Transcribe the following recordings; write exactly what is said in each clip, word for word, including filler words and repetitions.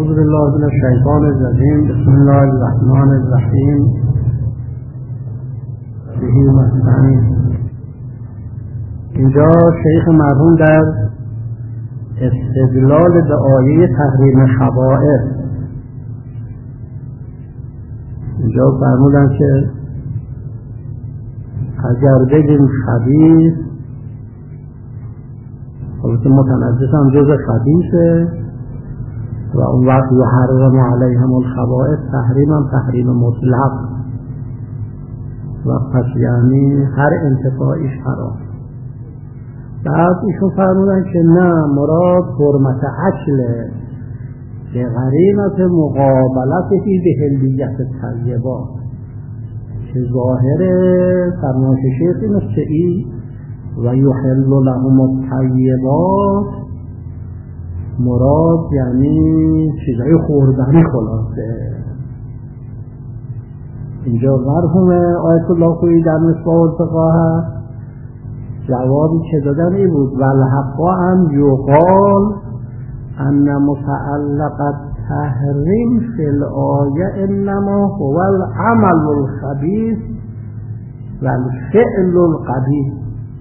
اعوذ بالله من الشیطان الرجیم. بسم الله الرحمن الرحیم. بهی نستعین. اینجا شیخ مرحوم در استدلال به آیه تحریم خبائث اینجا فرمودن که اگر بگیم خبیث، خلاصه متنجس هم جز خبیثه و اون وقت یحرم علیهم الخبائث، تحریم هم تحریم مطلق و پس یعنی هر انتفاعیش حرام. بعد ایشون فرمودن که نه، مراد حرمت اکله به قرینت مقابلتی به حلیت طیبات، که ظاهر فرمایش شیخ این است که ای و یحل لهم الطیبات مراد یعنی چیزای خوردنی خلاصه. اینجا مرحوم آیت الله خویی در مصباح الفقه جوابی که دادن این بود: والحق ان یقال ان متعلق التحریم فی الآیه انما هو العمل الخبیث والفعل القبیح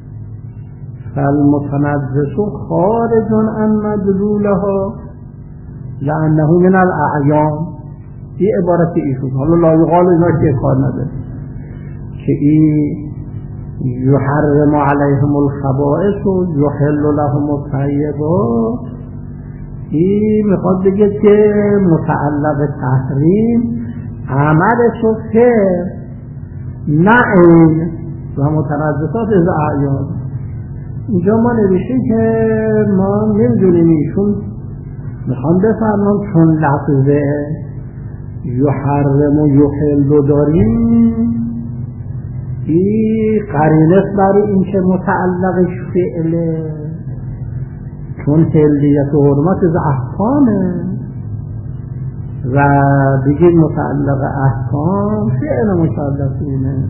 فالمتنجس خارج عن مدلولها لانه من الاعیان. این عبارت ایشون. حالا لا یقال اینا که کار نداره که این یحرم علیهم الخبائث و یحل لهم الطیبات، این میخواد بگه که متعلق تحریم عملش و خیر نه این و متنجسات از اعیان. اینجا ما نوشتیم که ما نمیدونیم ایشون میخوان بفرمان چون لفظه یحرم و یحل داریم این قرینه برای این که متعلقش فعله، چون حلیت و حرمت از احکامه و بگیم متعلق احکام فعل مکلفینه.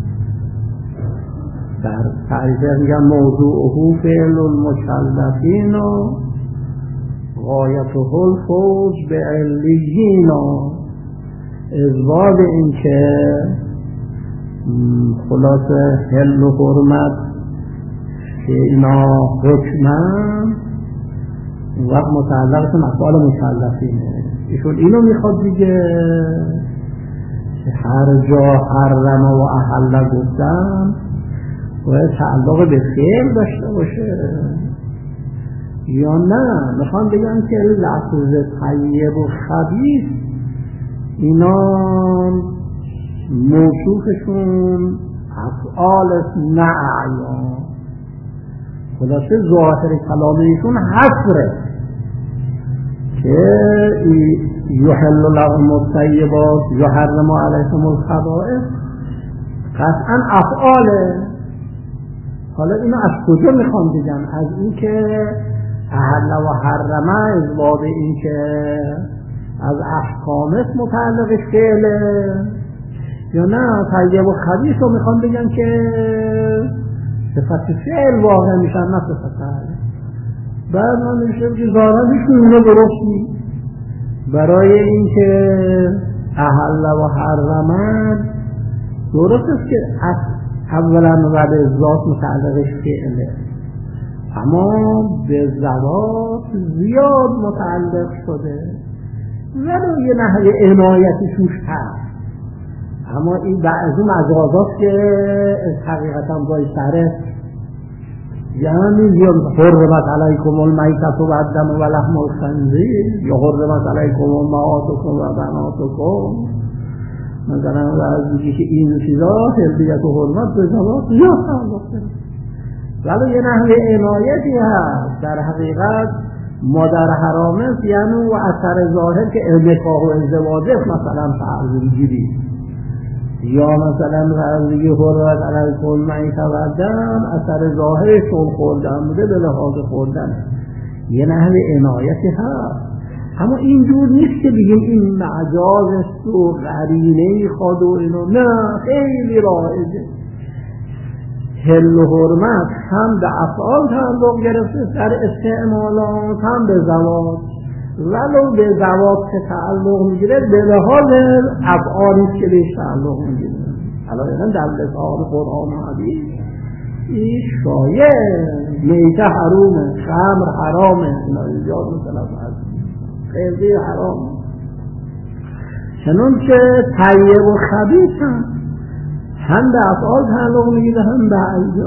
در تعریفه میگن موضوعه فعل المکلفین و غایته الفوز به علیین و ازباب این که خلاصه حل و حرمت که اینا حکمن وقت متعلقتون افعال مکلفینه. ایشون اینو میخواد دیگه که هر جا حرم و احل گفتن باید تعلق به فعل داشته باشه یا نه. میخوان بگن که لفظ طیب و خبیث اینا موصوفشون افعال نه اعیان. خلاصه ظاهر کلام ایشون حصره که یحل لهم الطیبات یحرم علیهم الخبائث قطعا افعاله. حالا اینو از کجا میخوام بگن؟ از این که احل و حرمه از باب این که از احکامت متعلق فعله یا نه طیب و خبیث رو میخوام بگن که صفت فعل واقع میشن نه صفت فعل. بعد من میشه که ظاهرا ایشون اینو درست نی برای این که احل و حرمه درست است که اولا و به ذات متعلقش فعله، اما به ذات زیاد متعلق شده ولو یه نحوه عنایتی توش هست. اما این بعضی مجازات که حقیقتا باید سره یعنی زیاد حرمت علیکم المیتة و الدم و لحم الخنزیر یا حرمت علیکم امهاتکم و بناتکم مثلا از دیگه که این چیزا حلیت و حرمت به زبان زیاد تعلق داره ولی یه نحوه عنایتی هست. در حقیقت مادر حرامه یعنی و اثر ظاهر که نکاح و ازدواج مثلا فرض بگیری یا مثلا فرض بگیری حرمت علیکم المیتة و الدم اثر ظاهرش چون خوردن بوده به لحاظ خوردن یه نحوه عنایتی هست. اما اینجور نیست که بگیم این مجاز است و قرینه خواد و اینو، نه، خیلی رایجه. حل و حرمت هم به افعال تعلق گرفته در استعمالات هم به زوات. ولو به ذوات که تعلق میگیره به لحاظ افعالی که بهش تعلق میگیره. الان در لسان قرآن و حدیث این شایع میته حرومه، خمر حرامه، اینا ایجاد مثلا خیلی حرامه. چنون که طیب و خبیث هم هم به افعال تعلق میگیره هم به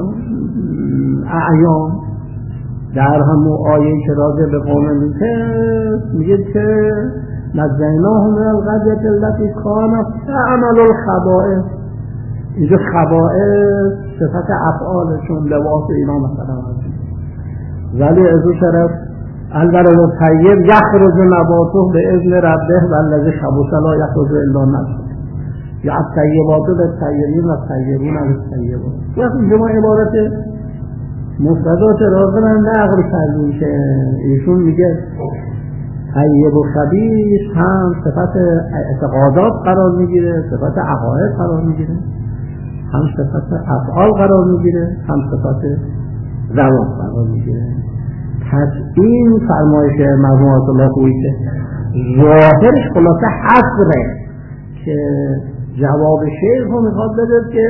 اعیان. در همون آیه که راجع به قوم میگه میگه که نجیناهم من القرية التي كانت تعمل الخبائث. اینجا خبائث صفت افعالشون لباس اینا مثلا هست، ولی از اون طرف البرز الطیب یخرج نباته به اذن ربه والذی خبث لا یخرج الا نقی. یا الطیبات للطیبین و الطیبون للطیبات. وقتی اینجا ما عبارت مفردات راغب نقل کردیم که ایشون میگه طیب و خبیث هم صفت اعتقادات قرار میگیره، صفت عقاید قرار میگیره، هم صفت افعال قرار میگیره، هم صفت زوات قرار میگیره. پس این فرمایش مرحوم آیت الله خویی که ظاهرش خلاصه حصره که جواب شیخ رو میخواد بده که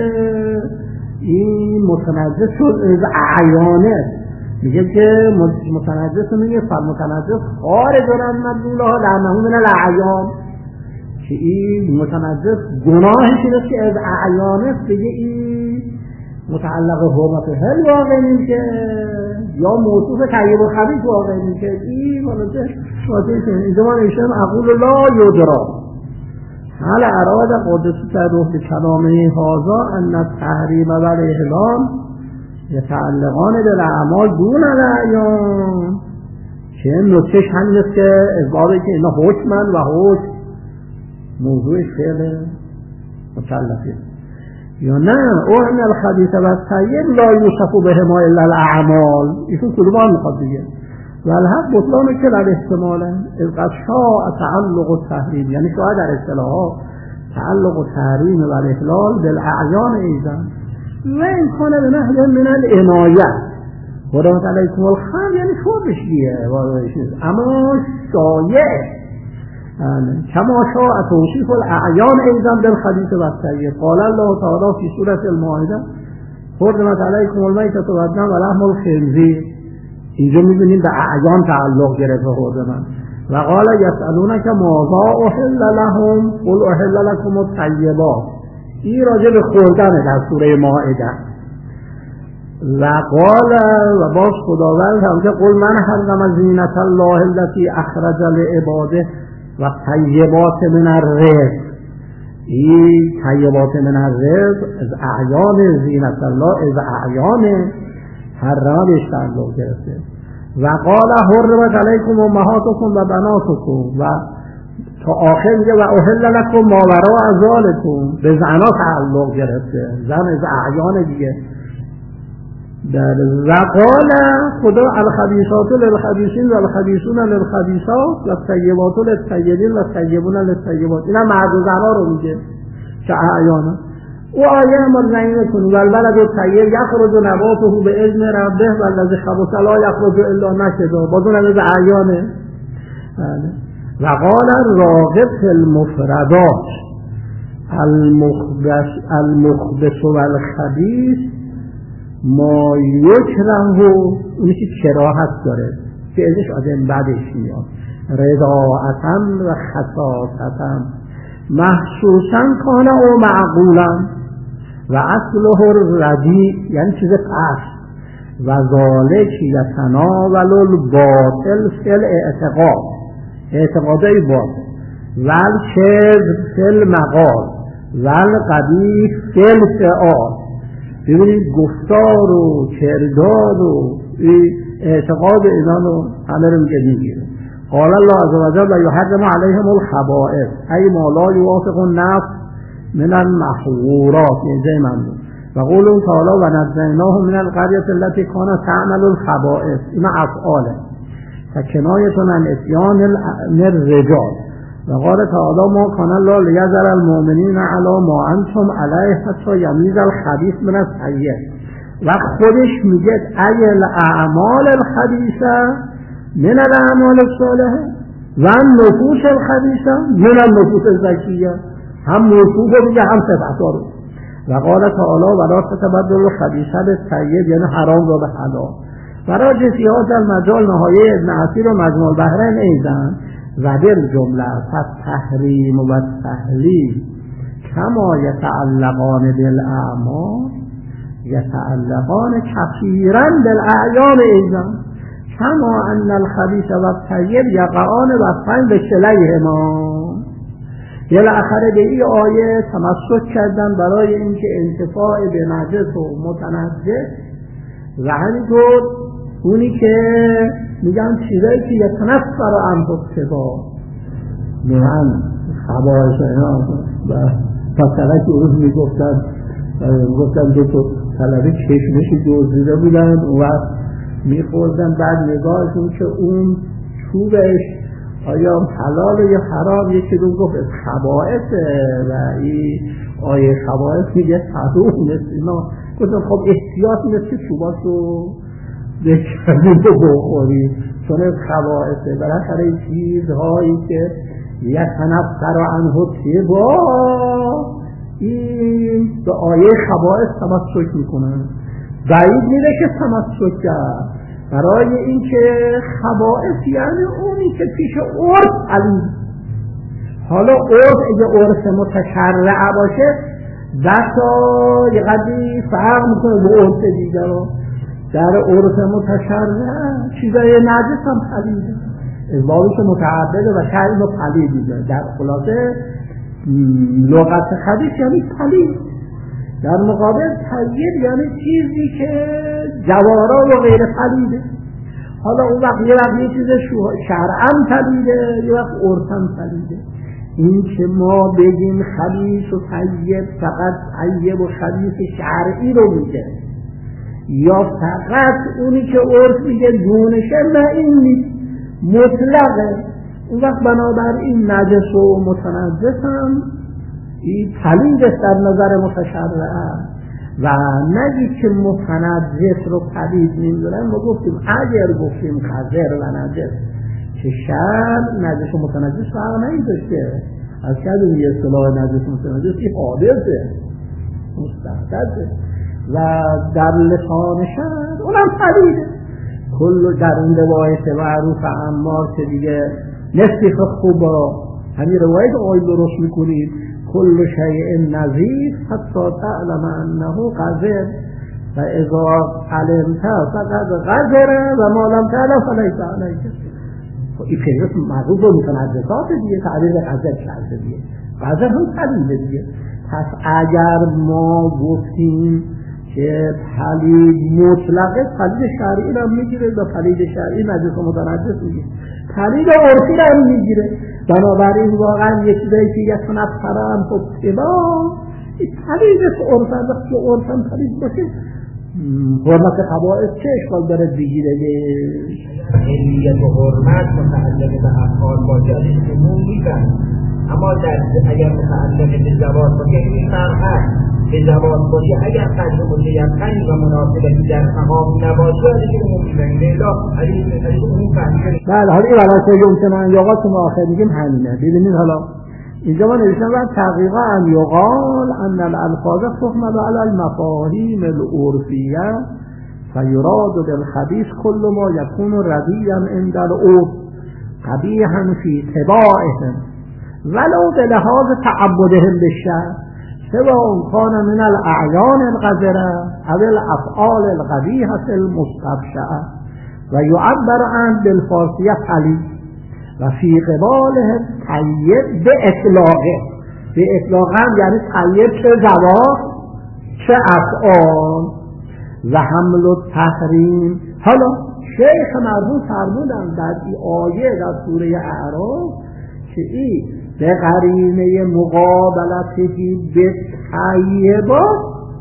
این متنجس شد از اعیانه. میگه که متنجس میگه فالمتنجس خارج عن مدلولها لانه من الاعیان، که این متنجس گناهش اینه که از اعیانه دیگه این متعلق حرمت هل واقع نیست یا موصوف طیب و خبیث واقع نیست. این مالته شاید اینجا من ایشان اقول لا یدرا هل اراد قدس تروح به کلامه هازا ان التحریم و الاحلال یتعلقان بالاعمال دون الاعیان. که نکتهش همین است که اثباتی که اینا حکمن و حکم موضوع فعل مکلفه یا نه او ان الخبیث و الطیب لا یوصف بهما الا الاعمال. ایشون کلوبان میخواد دیگه و الحق بطلان که در احتماله از قد شاء تعلق و تحریم، یعنی شاید در اصطلاحات تعلق و تحریم و الاحلال بالاعیان ایضا و امکان به نحو من العنایت حرمت علیکم الخمر، یعنی شربش دیگه اما شایع کما شاء توصیف الاعیان ایضا بالخبیث و الطیب. قال الله تعالی فی سورة المائده حرمت علیکم المیتة و الدم و لحم الخنزیر. اینجا میبینیم به اعیان تعلق گرفته حرمت. و قال یسألونک ماذا احل لهم قل احل لکم الطیبات. این راجع به خوردن در سوره مائده. و قال و باز خداوند هم که قل من حرم زینت الله التي اخرج لعباده و طیبات من الرزق. این طیبات من الرزق از اعیان زینت الله، از اعیان حرم بهش تعلق گرفته. و قال حرمت علیکم امهاتکم و بناتکم و تا آخر میگه و احل لکم ما وراء ذالکم، به زنا تعلق گرفته، زن از اعیان دیگه. و قال خدا الخبیثات للخبیثین و الخبیثون للخبیثات و الطیبات للطیبین و الطیبون للطیبات. اینا مرد و زنا رو میگه که اعیانه. و آیه مرزعین کنی و البلد الطیب یخرج نباته به اذن ربه و الذی خبث لا یخرج الا نکدا. بازون از اعیانه. و قال راغب فی المفردات المخبث المخبث و الخبیث ما یکره، اونی که کراهت داره که ازش آدم بعدش میاد رضاعتا و خصاصتا محسوسا کانه او معقولا و اصله ردی، یعنی چیز پس و ذالک یتناول الباطل فی الاعتقاد، اعتقادای باطل و الکذب فی المقال و القبیح فی الفعال. ببینید گفتار و کردار و اعتقاد اینا رو همه رو میگه میگیره. قال الله عز وجل و یحرم علیهم الخبائث ای ما لا یوافق النفس من المحظورات. اینجای ممنون. و قولون تعالی و نجیناهم من القرية التي كانت تعمل الخبائث. اینا افعاله فکنایتون عن اتیان الرجال. و قال تعالی ما کان الله لیذر المؤمنین علی ما انتم علیه حتی یمیز الخبیث من الطیب. و خودش میگه ای الاعمال الخبیثه من الاعمال الصالحه. و نفوس الخبیثه من النفوس الزکیه، هم موصوف رو میگه هم صفت‌ها رو. و قال تعالی ولا تتبدلوا الخبیث بالطیب، یعنی حرام رو به حلال. برای جزئیات المجال نهایه ابن عصیر و مجموع البحرین ایزن و در جمله فالتحریم و التحلیل کما یتعلقان بالاعمال یتعلقان کثیرا بالاعیان ایزن کما ان الخبیث و الطیب یقعان وفقا به کلیهما. یه لأخره به این آیه تمسک کردن برای اینکه انتفاع به نجس و متنجس و همینطور اونی که میگن چیزایی که یتنفر عنه الطباع من خبایش اینا و مثلا که اون میگفتن میگفتن دو تا طلبه چشمشی دزدیده بودن و میخوردن، بعد نگاهشون که اون چوبش آیا حلال یا حرام، یکی دون گفت خبائثه و این آیه خبائث میگه حرام مثل اینا. گفتم خب احتیاط مثل چوباشو بکنیم و بخوریم چون خبائثه. بالاخره این چیزهایی که یتنفر عنه الطباع این به آیه خبائث تمسک میکنن. بعید میره که تمسک کرد برای اینکه خبائث یعنی اونی که پیش عرف علی. حالا عرف اگه عرف متشرع باشه دستا یه قدری فرق میکنه به عرف دیگر رو. در عرف متشرع چیزای نجس هم پلیده، بابیش متعدده و شرعی رو پلید دیگر. در خلاصه لغت خبیث یعنی پلید، در مقابل طیب یعنی چیزی که جوارا و غیر پلیده. حالا اون وقت یه وقت یه چیز شرعاً پلیده، یه وقت عرفاً پلیده. این که ما بگیم خبیث و طیب فقط طیب و خبیث شرعی رو میگه یا فقط اونی که عرف میگه دونشه، نه این نیست، مطلقه. اون وقت بنابراین نجس و متنجس هم این پلید است در نظر متشرع و نگید که متنجس رو پلید نمیدونن. ما گفتیم اگر گفتیم قذر و نجس که شرع نجس و متنجس فرق نمیداشته، از کردیم یه اصطلاح نجس و متنجس این حادثه مستحدثه و در لسان شرع اونم پلیده. کل در این روایت معروف عمار که دیگه نصف خوب با همین روایت آیل درست میکنید کل شیء نظیف حتی تعلم انه قذر و اذا علمت فقط قذر و ما لم تعلم فلیس علیک. این فیضت معروف رو متنجسات دیگه تعبیر قذر کرده دیگه، قذر هم پلیده دیگه. پس اگر ما گفتیم که پلید مطلقه پلید شرعی رو میگیره و پلید شرعی نجس و متنجس میگیره، پلید عرفی رو میگیره. بنابراین واقعا یه چیزایی که یتنفر عنه الطباع این پلید عرفن، وقتی که عرفن پلید باشه حرمت خبائث چه اشکال داره بگیره؟ علیت و حرمت متعلق به افعال باشه ازش عموم میزن، اما در اگر متعلق به زوات باشه این فرق هست. به زوات باشه اگر قدر متیقنی و مناسبتی در مقام نباشه ازش عموم میزن. لیلا ازش عموم فهمیده. بله حالا این ولایت امتنان یاقات که ما آخر میگیم همینه. ببینید حالا اینجا ما نوشتم باید تحقیقا ان یقال ان الالفاظ تحمل علی المفاهیم العرفیه فیراد بالخبیث کل ما یکون ردیا عند العرف قبیحا فی طباعهم ولو بلحاظ تعبدهم بالشرع سواء کان من الاعیان القذره او الافعال القبیحه المستبشعه و یعبر عن بالفارسیه پلید و فی قباله طیب به اطلاقه. به اطلاقه هم یعنی طیب چه زوات چه افعال و حمل و تحریم. حالا شیخ مرحوم فرمودن در این آیه در سوره اعراف که این به قرینه مقابلتی به طیبات،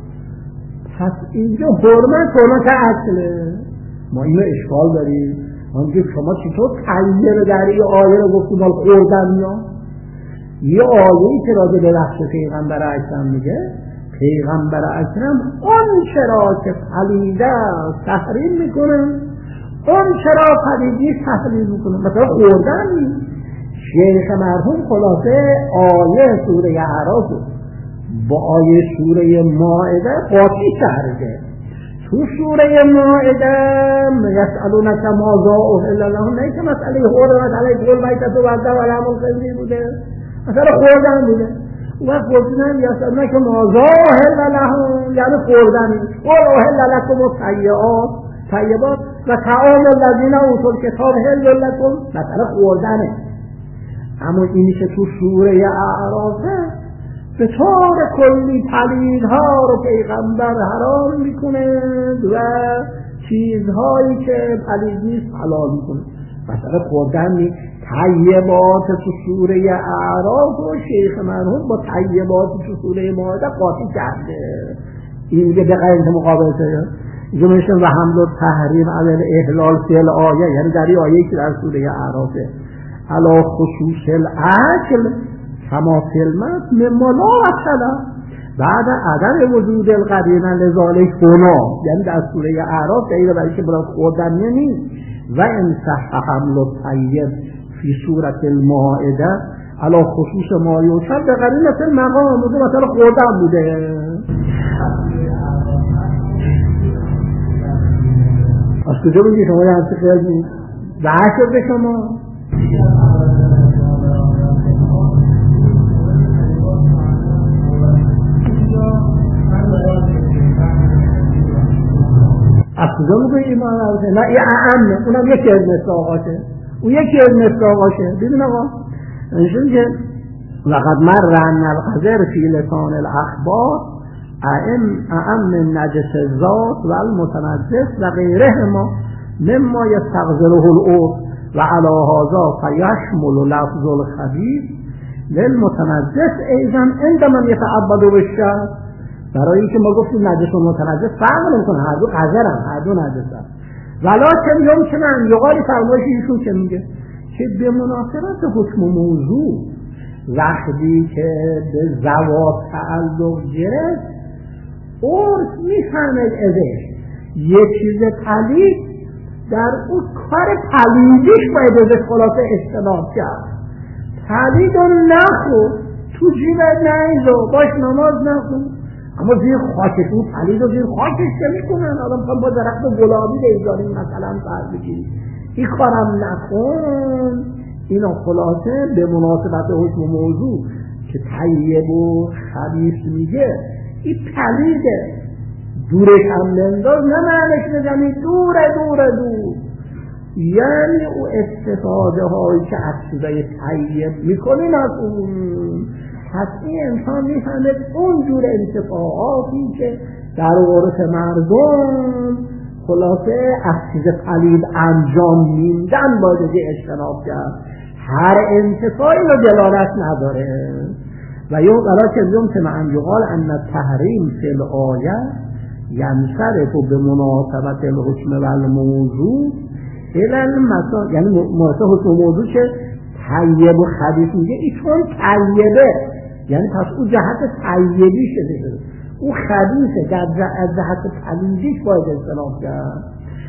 پس اینجا حرمت حرمت اصله. ما اینو اشکال داریم، ما میگه شما چطور طیب در این آیه رو گفتیم مال خوردن یا یه آیه‌ای که راجع به بخش پیغمبر اکرم میگه پیغمبر اکرم اون چرا که پلیده تحریم میکنه، اون چرا پلیدی تحریم میکنه. مثلا خوردن نیست، شیخ مرحوم خلاصه آیه سوره اعراف با آیه سوره مائده قاطی کرده. تو سوره مائده یسألونک ماذا احل لهم، نه که مسئله حرمت علیکم المیتة والدم ولحم الخنزیر بوده، مثلا خوردن بوده. و خوردن یسألونک ماذا احل لهم یعنی خوردنی. قل احل لکم الطیبات طیبات و طعام الذین اوتوا الکتاب حل لکم، مثلا خوردنه. اما اینی که تو سوره اعرافه به طور کلی پلیدها رو پیغمبر حرام میکنه و چیزهایی که پلید نیست حلال میکنه. مثلا خوردن طیبات تو سوره اعراف و شیخ مرحوم با طیبات تو سوره مائده قاطی کرده. این میگه به غیر مقابلته جمعشون و حمل و تحریم عمل احلال فعل آیه، یعنی در این آیه که در سوره اعرافه علا خصوص الاکل کما فیلمت مما لا اصلا بعد عدم وجود القرینه لذالک هنا، یعنی در سوره اعراف دلیل برای که برای خوردن نیست. و ان صح حمل الطیب فی سوره المائده علا خصوص ما یوشد به قرینه المقام، مثلا خوردن بوده. از کجا بودی شما یه همچه خیلی بحث شد به شما؟ از کجا بودی ایمان عرضه؟ نه این اعمه، اونم یکی از مصداقاشه، اون یکی از مصداقاشه. ببین آقا اینشون که لقد مر ان القذر فی لسان الاخبار اعم نجس الذات و المتنجس و غیرهما مما یستغفره العرف و علی هذا فیشمل لفظ الخبیث للمتنجس ایضا عندما یتعبد بالشرع. برای اینکه ما گفتیم نجس و متنجس فرق نمیکنه، هر دو قذرن، هر دو نجسن. ولکن یمکن ان یقال فرمایش ایشون که میگه که به مناسبت حکم موضوع وقتی که به زوات تعلق گرفت عرف میفهمد ازش یه چیز پلید در اون کار پلیدیش باید ازش خلاصه اجتناب کرد. پلید رو نخور، تو جیبت نیزو، باش نماز نخون، اما زیر خاکش اون پلید رو زیر خاکش که میکنن. آدم میخوام با درخت گلابی دیزاریم مثلا فرض بگیریم، این کارم نکن. اینا خلاصه به مناسبت حکم موضوع که طیب و خبیث میگه این پلیده، دورش هم بنداز، نه معنیش نزمی دوره دوره دور. یعنی او استفاده هایی که از چیزای طیب میکنین از اون، پس این انسان میفهمد اون جور انتفاعاتی که در عرف مردم خلاصه از چیز پلید انجام میدن باید اجتناب کرد. هر انتفاعی رو دلالت نداره. و یو ولکن یمکن ان یقال ان التحریم فی الآیه ینصرف بمناسبت الحکم و الموضوع الی المسائل، یعنی مناسبت حکم موضوع که طیب و خبیث میگه ایشون طیبه، یعنی پس او جهت طیبی شده، او خبیثه، در جهت پلیدیش باید اجتناب کرد.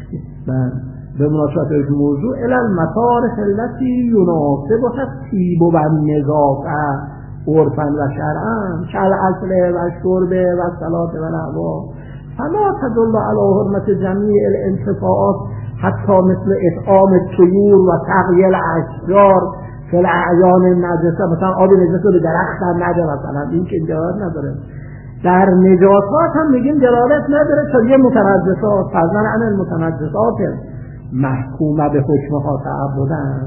به مناسبت حکم موضوع الی المصارف التي یناسبها الطیب و النظافه عرفاً و شرعاً کل اصله و شربه و صلاة و نحوها فلا تدل علی حرمت جمیع الانتفاعات حتی مثل اطعام الطیور و سقی الاشجار فی الاعیان النجسه. مثلا آب نجس رو به درخت هم نده، مثلا این که دلالت نداره. در نجاسات هم میگیم دلالت نداره تا یه متنجسات فضلا عن المتنجسات محکومه به حکمها تعبدن.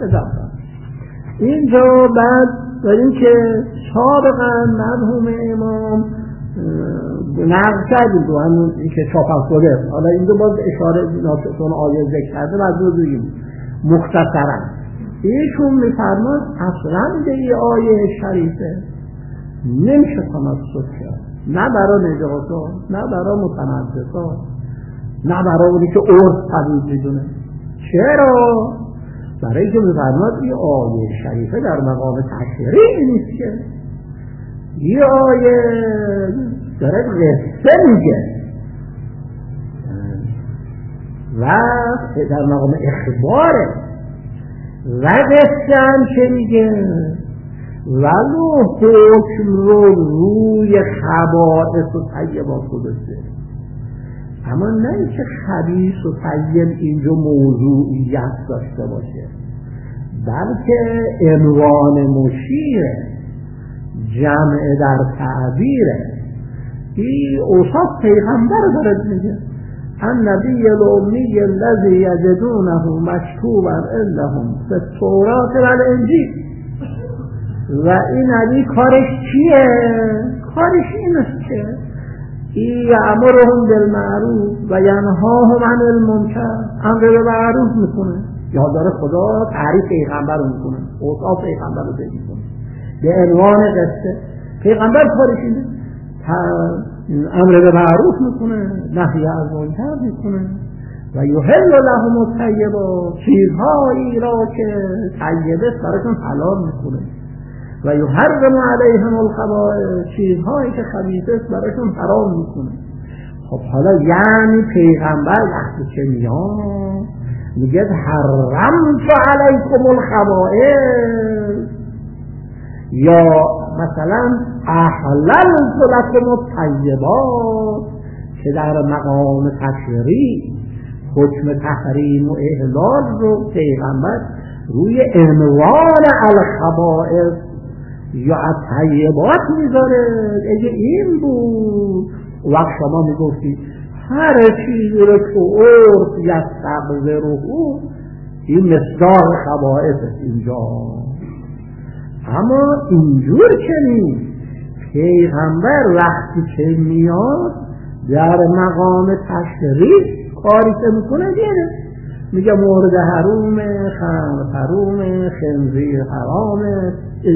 اینجا بعد داریم که سابقا مرحوم امام نقل کردیم تو همون که چاپم شده، حالا اینجا باز اشاره ناسخون آیه ذکر کرده و از رو بگیم مختصرا ایشون میفرماد اصلا به این آیه شریفه نمیشه تناسخ کرد، نه برای نجاسات، نه برای متنجسات، نه برای اونی که عرف پدید میدونه. چرا؟ برای که میفرماد این آیه شریفه در مقام تشریع نیست که، این آیه داره قصه میگه و در مقام اخباره. و قصه هم چه میگه؟ ولو حکم رو روی خبائث و طیبات گذاشته، اما نه اینکه خبیث و طیب اینجا موضوعیت داشته باشه، بلکه عنوان مشیره، جمع در تعبیره. این اوصاف پیغمبر داره میگه النبی الامی الذی یجدونه مکتوبا عندهم فی التوراة والانجیل. و این نبی کارش چیه؟ کارش این است که یأمرهم بالمعروف و ینهاهم عن المنکر، امر به معروف میکنه. یا داره خدا تعریف پیغمبر رو میکنه، اوصاف پیغمبر رو ذکر میکنه به عنوان قصه. پیغمبر کارش اینه، امر به معروف میکنه، نهی از منکر میکنه. و یحل لهم الطیبات، چیزهایی را که طیبه براشون حلال میکنه. و یحرم علیهم الخبائث، چیزهایی که خبیثه براشون حرام میکنه. خب حالا یعنی پیغمبر وقتی که میاد میگه حرمت علیکم الخبائث، یا مثلا احللت لکم الطیبات، که در مقام تشریع حکم تحریم و احلال رو پیغمبر روی عنوان الخبائث یا الطیبات میذاره. اگه این بود وقت شما میگفتی هر چیزی رو که عرف یستقذره، این مصداق خبائث اینجا. اما اینجور که نیست، پیغمبر وقتی که میاد در مقام تشریع کاری که میکنه دیره، میگه مورد حرومه، خمر حرومه، خنزیر حرامه.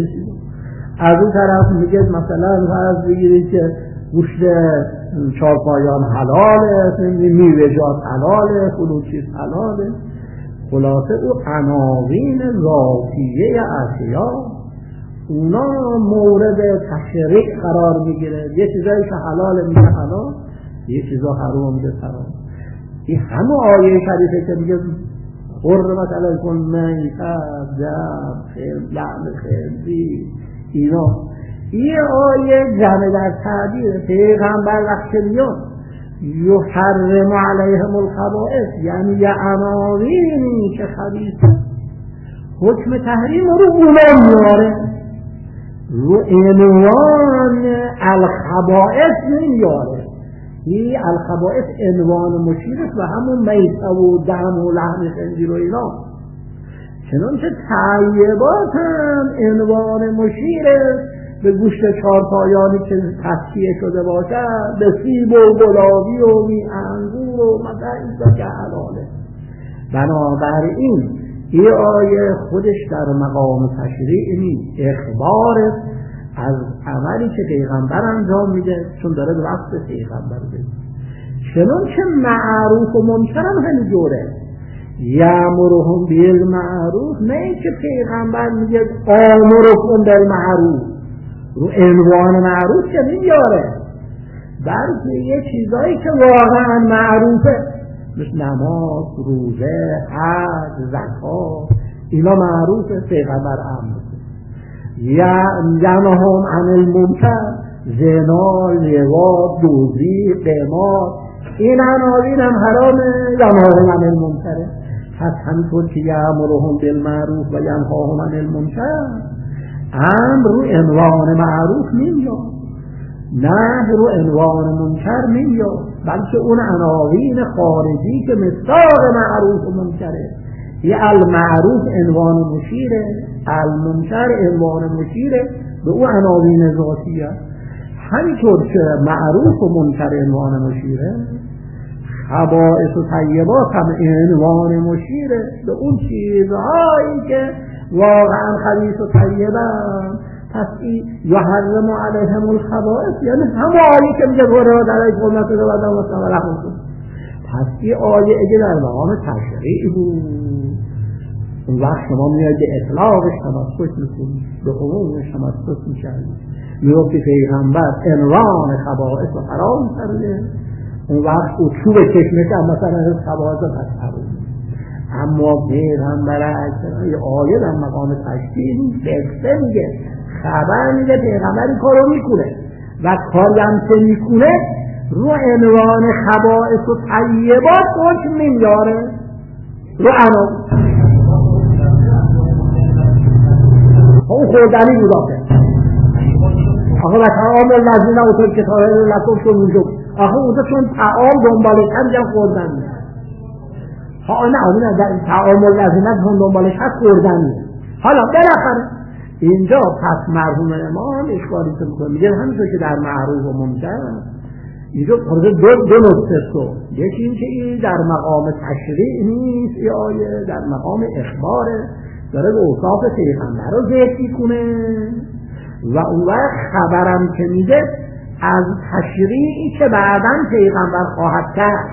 از اون طرف میگه مثلا فرض بگیرید که گوشت چارپایان حلاله، میوه‌جات حلاله، فلوچیز حلاله. خلاصه او عناوین ذاتیه اشیا اونا مورد تشریع قرار میگیره. یه چیزایی که حلاله میگه حلال، یه چیزا حرام میگه حرام. این همه آیه شریفه که میگه حرمت علیکم میتة، دم، لحم خنزیر، اینا. این آیه جمع در تعبیر. پیغمبر وقتی میاد یحرم علیهم الخبائث، یعنی یه عناوینی که خبیثه حکم تحریم رو اونا میاره، رو عنوان الخبائث نمیاره. این الخبائث عنوان مشیر و همون میته و دم و لحم خنزیر و اینا. چنانچه طیبات هم عنوان مشیره به گوشت چارپایانی که تصفیه شده باشد، به سیب و گلابی و می انگور و مثلا اینجا که حلاله. بنابراین این آیه خودش در مقام تشریع نیست، اخبار از عملی که پیغمبر انجام میده، چون داره وقت پیغمبر بده. چنانچه معروف و منکر هم همینجوره، یأمرهم بالمعروف، نه اینکه پیغمبر میگه آمرکم بالمعروف رو عنوان معروف که نمیاره، بلکه یه چیزایی که واقعا معروفه مثل نماز، روزه، حج، زکات، اینا معروفه، پیغمبر امر یا ینهاهم عن المنکر، زنا، لواط، دزدی، قمار، این عناوین هم حرامه، ینهاهم عن المنکر. پس همینطور که یأمرهم بالمعروف و ینهاهم عن المنکر، امر رو عنوان معروف نمیاد، نه رو عنوان منکر نمیاد، بلکه اون عناوین خارجی که مصداق معروف و منکره. یه المعروف عنوان مشیره، المنکر عنوان مشیره به اون عناوین ذاتیه. همینطور که معروف و منکر عنوان مشیره، خبائث و طیبات هم عنوان مشیره به اون چیزهایی که واقعا خبیث و طیبن. پس این یحرم علیهم الخبائث، یعنی همه آیه که میگه حرمت علیکم میتة و دم و لحم خنزیر. پس این آیه اگه در مقام تشریع بود، اون وقت شما میاد به اطلاقش تمسک میکنید، به عمومش تمسک میکنید، میاد که پیغمبر عنوان خبائث و حرام کرده، اون وقت او چوب چشمش هم مثلا از خبائث و حرام. اما پیغمبر اکرم یه آیه در مقام تشبیه نیست، قصه میگه، خبر میگه پیغمبر کارو میکنه و کاری هم که میکنه رو عنوان خبائث و طیبات حکم نمیاره، رو عنوان اون خوردنی بود آخه آخه و تعام الذین اوتوا الکتاب لکم شو اونجا آخه اونجا چون تعام دنبالش هم جمع خوردنی ها نه آنه در تعام الذین هم دنبالش هست خوردنی. حالا بالاخره اینجا پس مرحوم امام اشکالی که میکنه میگه همینطور که در معروف و منکر اینجا دو دو نکته تو، یکی این که این در مقام تشریع نیست، این آیه در مقام اخباره، داره به اوصاف پیغمبر رو ذکر میکنه و اون وقت خبرم که میده از تشریعی که بعداً پیغمبر خواهد کرد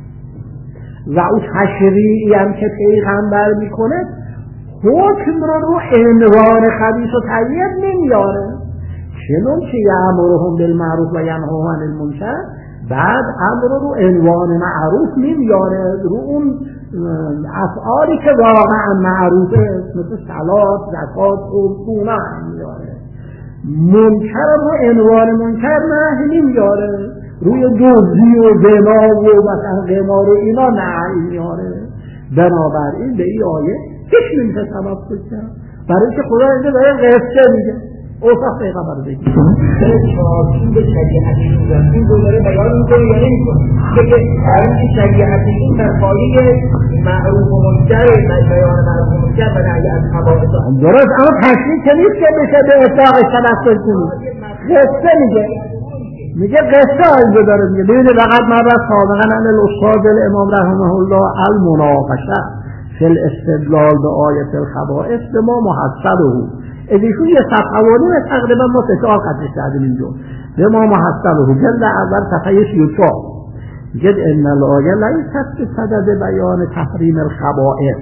و اون تشریعی هم که پیغمبر میکنه حکم رو رو عنوان خبیث و طیب نمیاره، چنون که یأمرهم بالمعروف و ینهاهم عن المنکر بعد امر رو عنوان معروف نمیاره، رو اون افعالی که واقعا معروفه مثل صلات، زکات و گونه نمیاره، منکر رو عنوان منکر نه نمیاره، روی دزدی و زنا و مثلا قمار و اینا نه نمیاره. بنابراین به این آیه هیچ نمیشه توسل کرد، برای اینکه خدا اینجا داره قصه میگه اوصاف پیغمبر رو بگید چارچوب شریعت این رو داره بیان میکنه یا نمیکنه که این شریعت این در پایه معروف و منکر بیان معروف و منکر و نهی از خبائث درست، اما تشریع که نیست که بشه به اطلاق توسل کنید، قصه میگه میگه قصه اینجا داره میگه. ببینید فقط من را سابقا عن الاستاد الامام رحمه الله المناقشه فی الاستدلال به آیت الخبائث به ما محصله ادیشون یه صفحه وارونه تقریبا ما تشعال خطش کردیم اینجا به ما محصله جلد اول صفحه سی و چهار جد ان الآیه لیست بصدد بیان تحریم الخبائث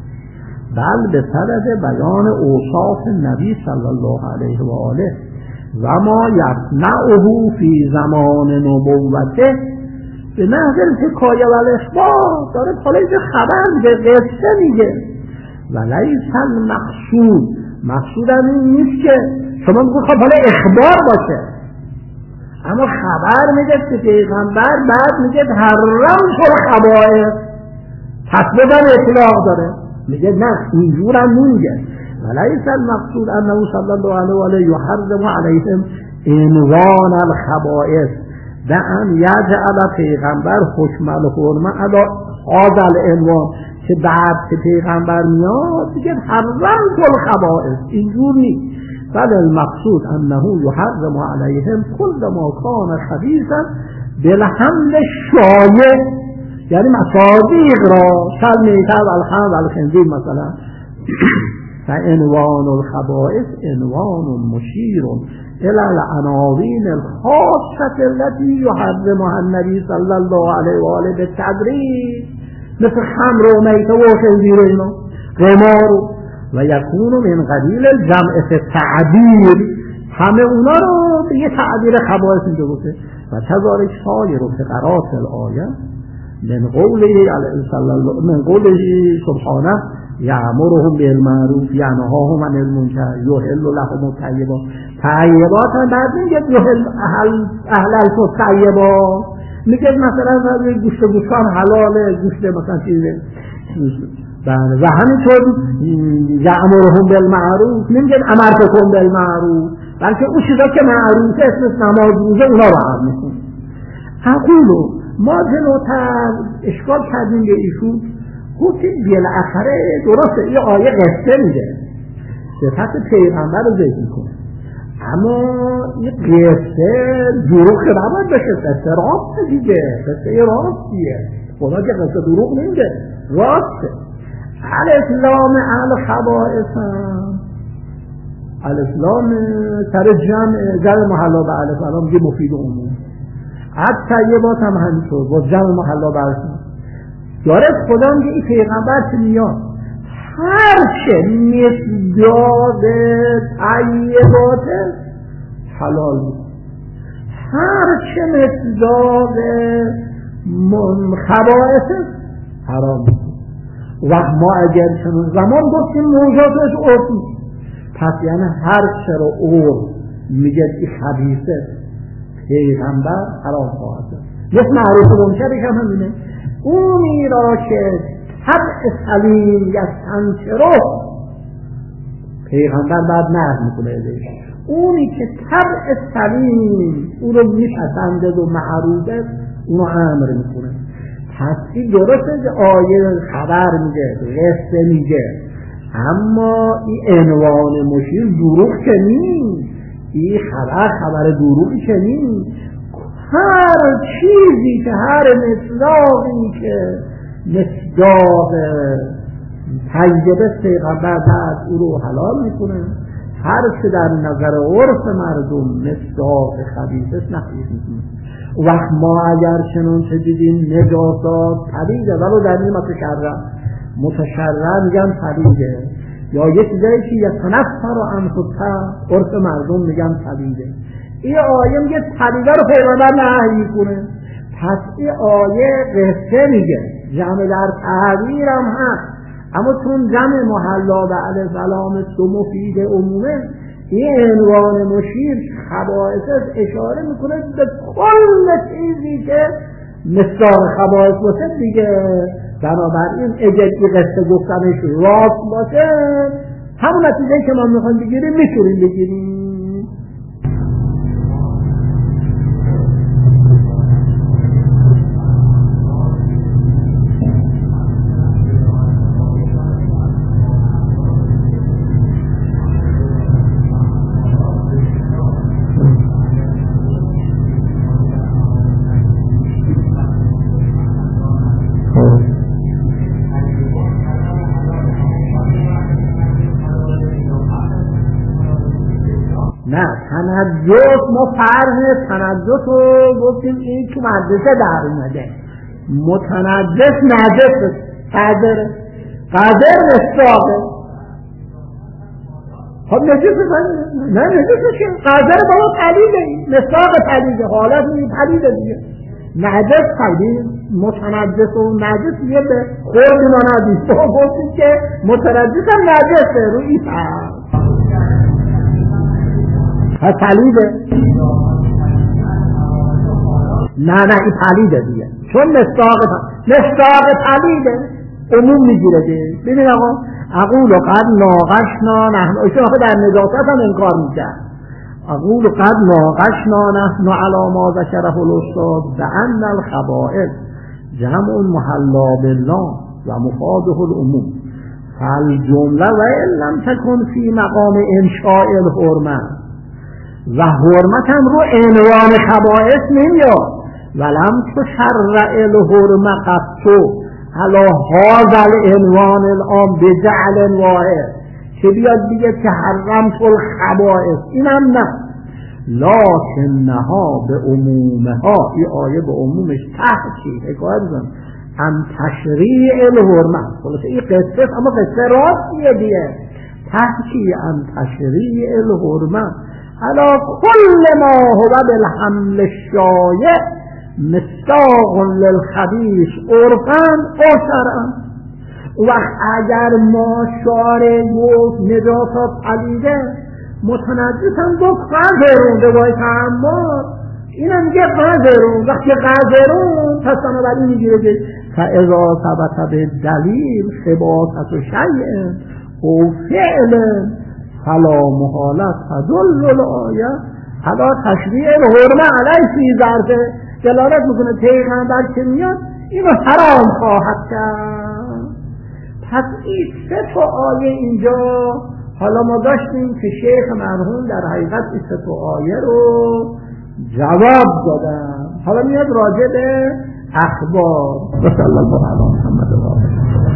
بل به صدد بیان اوصاف نبی صلی الله علیه و آله و ما یصنعه فی زمان نبوته به نحو الحکایه و الاخبار، داره پالیز خبر میگه، قصه میگه و لیس المقصود، مقصود هم این نیست که شما میگه خب حالا اخبار باشه، اما خبر میگه که پیغمبر بعد میگه حرم شل خبائث پس بدن اطلاق داره، میگه نه اینجور هم نمیگه ولیس المقصود انه صلی الله علیه و آله یحرم علیهم عنوان الخبائث بأن یجعل پیغمبر حکم الحرمه علی هذا العنوان که بعد که پیغمبر میاد دیگه حرم کل خبائث، اینجور نیست، بل المقصود انه یحرم علیهم کل ما کان خبیثا بالحمل شایع، یعنی مصادیق را کل میتر و الحمل و الخنزیر مثلا فعنوان الخبائث عنوان مشیر الى العناوین الخاصة التي يحرمها النبي صلی الله علیه و آله بالتدریج مثل خمر و میته و خنزیر و اینا قمار و یکون من قبیل الجمع فی تعبیر، همه اونا رو به یه تعبیر خبائث اینجا گفته و کذالک سایر فقرات الآیه من قوله صلی الله من قوله سبحانه یأمرهم بالمعروف ینهاهم عن المنکر یحل لهم الطیبات، طیبات هم بعد میگه یحل اهل اهل الطیبات، میگه مثلا گوشت گوشتان حلاله، گوشت مثلا چیزه و همینطور یأمرهم بالمعروف نمیگه امرتکم بالمعروف، بلکه اون چیزا که معروفه اسم نماز روزه اونا رو هم میکنه. حقولو ما جلوتر اشکال کردیم به ایشون گفتیم بالاخره درسته این آیه قصه میده صفت پیغمبر رو ذکر میکنه، اما این قصه دروغ که نباید بشه، قصه راست دیگه، قصه راستیه، خدا که قصه دروغ نمیده راسته. الاسلام اهل خبائث الاسلام سر جمع جمع محلا به الاسلام میگه مفید عموم، حتی یه بات هم همینطور با جمع محلا به الاسلام داره خدا میگه این پیغمبر که میاد هرچه مصداق طیبات حلال بود، هرچه مصداق خبائث حرام بود. و ما اگر چنون زمان گفتیم موجودش عرف نیست. پس یعنی هر چرا عرف میگه این خبیثه پیغمبر حرام خواهد شد. یک معروف منکرش هم همینه، اونی را که طبع سلیم یا سنچرو پیغمبر بعد نهی میکنه ازش، اونی که طبع سلیم اون رو میپسندد و معروفه اونو امر میکنه. پس این درسته که آیه خبر میگه، قصه میگه، اما این عنوان مشیر دروغ که نیست، این خبر خبر دروغی که نیست. هر چیزی که هر مصداقی که مصداق تجربه پیغمبر بعد او رو حلال میکنه، هر چه در نظر عرف مردم مصداق خبیث نخیص میکنه. وقت ما اگر چنون چه دیدیم نجاسات پلیده، ولو در این متشرع متشرع میگن پلیده، یا یک چیزایی که یتنفر و انفسها عرف مردم میگن پلیده. این آیه میگه پلیده رو پیغمبر نهی میکنه. پس این آیه قصه میگه، جمع در تحریر هم هست، اما چون جمع محلا به الف علامه دو مفید عمومه، این عنوان مشیر خبائث اشاره میکنه به کل چیزی که مصداق خبائث باشه دیگه. بنابراین اگر این قصه گفتنش راست باشه، همون نتیجه که ما میخوایم بگیریم میتونیم بگیریم. نه تنجس ما فرق تنجس رو گفتیم این تو مدرسه در اومده، متنجس نجس قدر قدر مصداقه. خب نجس نه نجس که قدر بابا پلیده، مصداق پلیده، حالت این پلیده دیگه. نجس پلید، متنجس و نجس یه به خورد ما ندید. تو گفتیم که متنجس هم نجسه رو این فرق پس پلیده. نه نه این پلیده دیگه، چون مصداق مصداق پلیده عموم میگیره دیگه. ببین آقا اقول قد ناقشنا نحن، ایشون آخه در نجاست هم انکار میکرد. اقول قد ناقشنا نحن علی ما ذکره الاستاد بان الخبائث جمع محلا بالله و مفاده العموم فالجمله و ان لم تکن فی مقام انشاء الحرمه، و حرمت هم رو عنوان خبائث نمیاد. ولم تشرع الحرمه قطو علی هذا العنوان العام بجعل واحد، که بیاد دیگه که حرمت الخبائث، اینم نه. لکنها به عمومها، این آیه به عمومش تحت چی حکایت بزن ان تشریع الحرمه، خلاصه این قصه اما قصه راستیه دیگه، تحت چی ان تشریع الحرمه علا کل ما هو بالحمل الشایع مصداق للخبیث عرفا و شرعا. وقت اگر ما شارع گفت نجاسات پلیده، متنجس هم گفت قذرون روایت عمار، اینم میگه قذرون. وقتی قذرون پس بنابراین میگیره که فاذا ثبت بالدلیل خباثت شیء او فعل فلا محالت تدل الآیه علی تشریع الحرمه علیه فی ظرف، دلالت میکنه پیغمبر که میاد اینو حرام خواهد کرد. پس این سه تا آیه اینجا حالا ما داشتیم که شیخ مرحوم در حقیقت این سه تا آیه رو جواب دادن. حالا میاد راجع به اخبار. صلی الله علی محمد و آله.